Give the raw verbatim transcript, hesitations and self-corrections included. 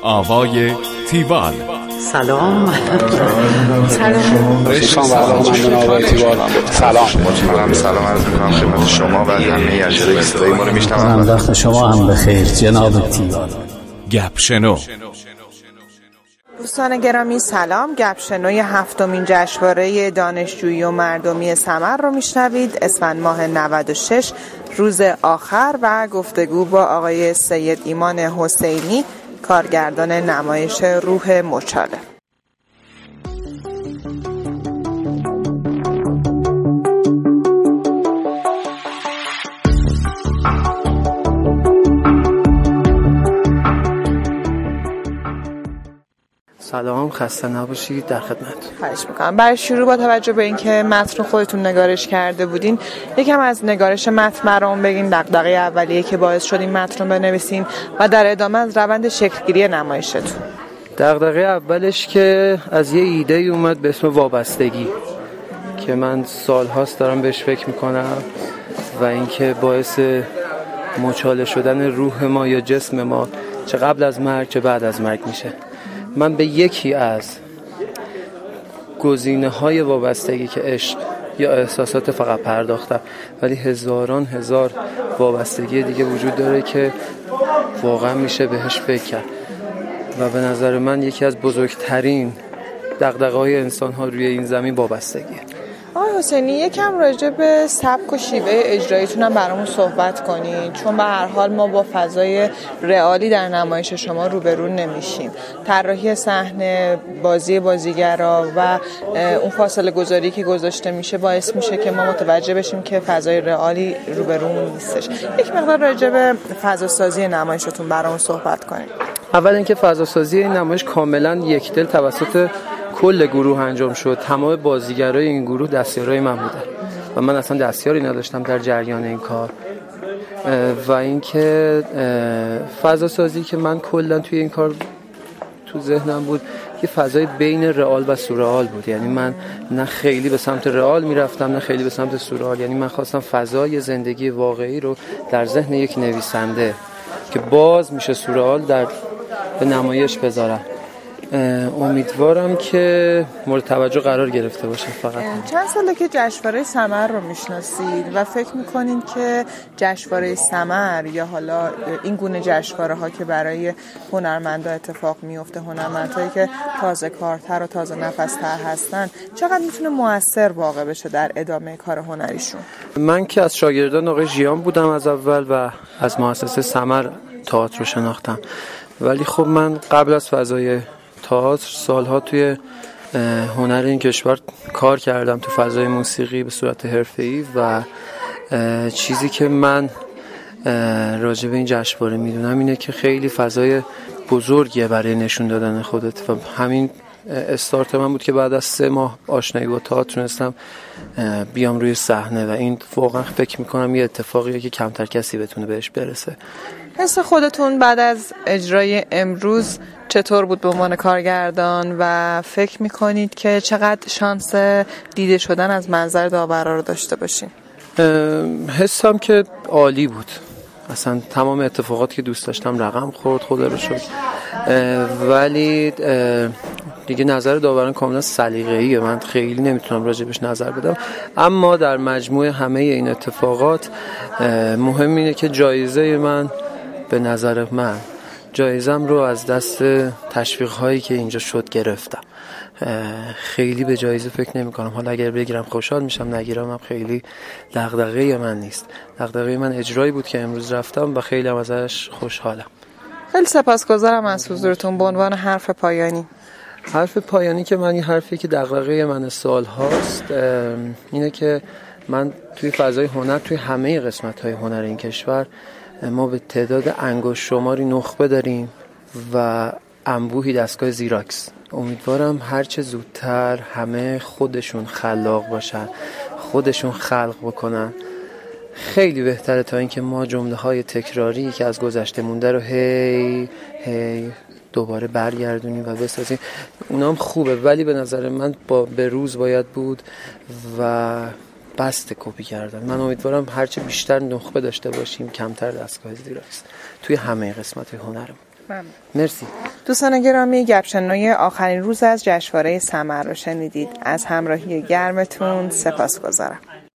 آوای تیوال. سلام. سلام. رشتان برنامه‌مندان آوای تیوال. سلام. مجموعاً سلام عرض می‌کنم خدمت شما و همه اجرای صدای ما رو میشنوم. وقت شما هم بخیر جناب تیوال. گپ شنو. دوستان گرامی سلام. گپ شنوی هفتمین جشنواره دانشجویی و مردمی ثمر رو میشنوید. اسفند ماه نود و شش روز آخر و گفتگو با آقای سید ایمان حسینی، کارگردان نمایش روح مچاله. سلام، خسته نباشید، در خدمت. خواهش میکنم. برای شروع با توجه به اینکه متن خودتون نگارش کرده بودین، یکم از نگارش متن برام بگین، دغدغه اولیه که باعث شد این متن رو بنویسین و در ادامه از روند شکلگیری نمایشتون. دغدغه اولش که از یه ایده ای اومد به اسم وابستگی که من سال‌هاست دارم بهش فکر میکنم و اینکه باعث مچاله شدن روح ما یا جسم ما چه قبل از مرگ چه بعد از مرگ میشه. من به یکی از گزینه‌های وابستگی که عشق یا احساسات فقط پرداختم، ولی هزاران هزار وابستگی دیگه وجود داره که واقعا میشه بهش فکر کرد و به نظر من یکی از بزرگترین دغدغه‌های انسان‌ها روی این زمین وابستگیه. آقای حسینی، یکم راجع به سبک و شیوه اجراییتون هم برامون صحبت کنید، چون به هر حال ما با فضای رئالی در نمایش شما روبرو نمیشیم. طراحی صحنه، بازی بازیگرا و اون فاصله گذاری که گذاشته میشه باعث میشه که ما متوجه بشیم که فضای رئالی روبرومون نیستش. یک مقدار راجع به فضا سازی نمایشتون برامون صحبت کنید. اول اینکه فضا سازی این نمایش کاملا یک دل توسط کل گروه انجام شد. تمام بازیگرای این گروه دستیارای من بودن و من اصلا دستیاری نداشتم در جریان این کار. و اینکه فضا سازی که من کلا توی این کار تو ذهنم بود یه فضای بین رئال و سورئال بود. یعنی من نه خیلی به سمت رئال میرفتم نه خیلی به سمت سورئال. یعنی من خواستم فضای زندگی واقعی رو در ذهن یک نویسنده که باز میشه سورئال در به نمایش بذارم. امیدوارم که مورد توجه قرار گرفته باشه. فقط چند ساله که جشنواره ثمر رو میشناسید و فکر میکنید که جشنواره ثمر یا حالا این گونه جشنواره ها که برای هنرمندا اتفاق میفته، هنرمندایی که تازه کارتر و تازه نفستر هستن، چقدر میتونه مؤثر واقع بشه در ادامه کار هنریشون؟ من که از شاگردان آقای ژیان بودم از اول و از مؤسسه ثمر تئاتر رو شناختم، ولی خب من قبل از فضای تئاتر سالها توی هنر این کشور کار کردم، تو فضای موسیقی به صورت حرفه‌ای و چیزی که من راجع به این جشنواره میدونم اینه که خیلی فضای بزرگیه برای نشون دادن خودت و همین استارت من بود که بعد از سه ماه آشنایی با تئاتر تونستم بیام روی صحنه و این واقعا فکر میکنم یه اتفاقیه که کمتر کسی بتونه بهش برسه. حس خودتون بعد از اجرای امروز چطور بود به عنوان کارگردان و فکر میکنید که چقدر شانس دیده شدن از منظر داورا رو داشته باشین؟ حسم که عالی بود. اصلا تمام اتفاقاتی که دوست داشتم رقم خورد، خدا رو شکر. ولی دیگه نظر داوران کاملا سلیقه‌ایه، من خیلی نمیتونم راجبش نظر بدم. اما در مجموع همه این اتفاقات مهم اینه که جایزه من به نظر من جایزم رو از دست تشویق هایی که اینجا شد گرفتم. خیلی به جایزه فکر نمی کنم. حالا اگر بگیرم خوشحال میشم، نگیرم هم خیلی دغدغه من نیست. دغدغه من اجرایی بود که امروز رفتم و خیلی هم ازش خوشحالم. خیلی سپاسگزارم از حضورتون. به عنوان حرف پایانی. حرف پایانی که من این حرفی که دغدغه من سال هاست اینه که من توی فضای هنر، توی همه قسمت‌های هنر این کشور ما به تعداد انگشت شماری نخبه داریم و انبوهی دستگاه زیراکس. امیدوارم هرچه زودتر همه خودشون خلاق باشن، خودشون خلق بکنن. خیلی بهتره تا اینکه ما جمله‌های تکراری که از گذشته مونده رو هی هی دوباره برگردونیم و بسازیم. اونام خوبه ولی به نظر من با به روز باید بود و بست کپی کردن. من امیدوارم هرچه بیشتر نخبه داشته باشیم، کمتر دستگاه زیراکس توی همه قسمت هنرم. مرسی. دوستان گرامی، گپشنوی آخرین روز از جشنواره سمر رو شنیدید. از همراهی گرمتون سپاسگزارم.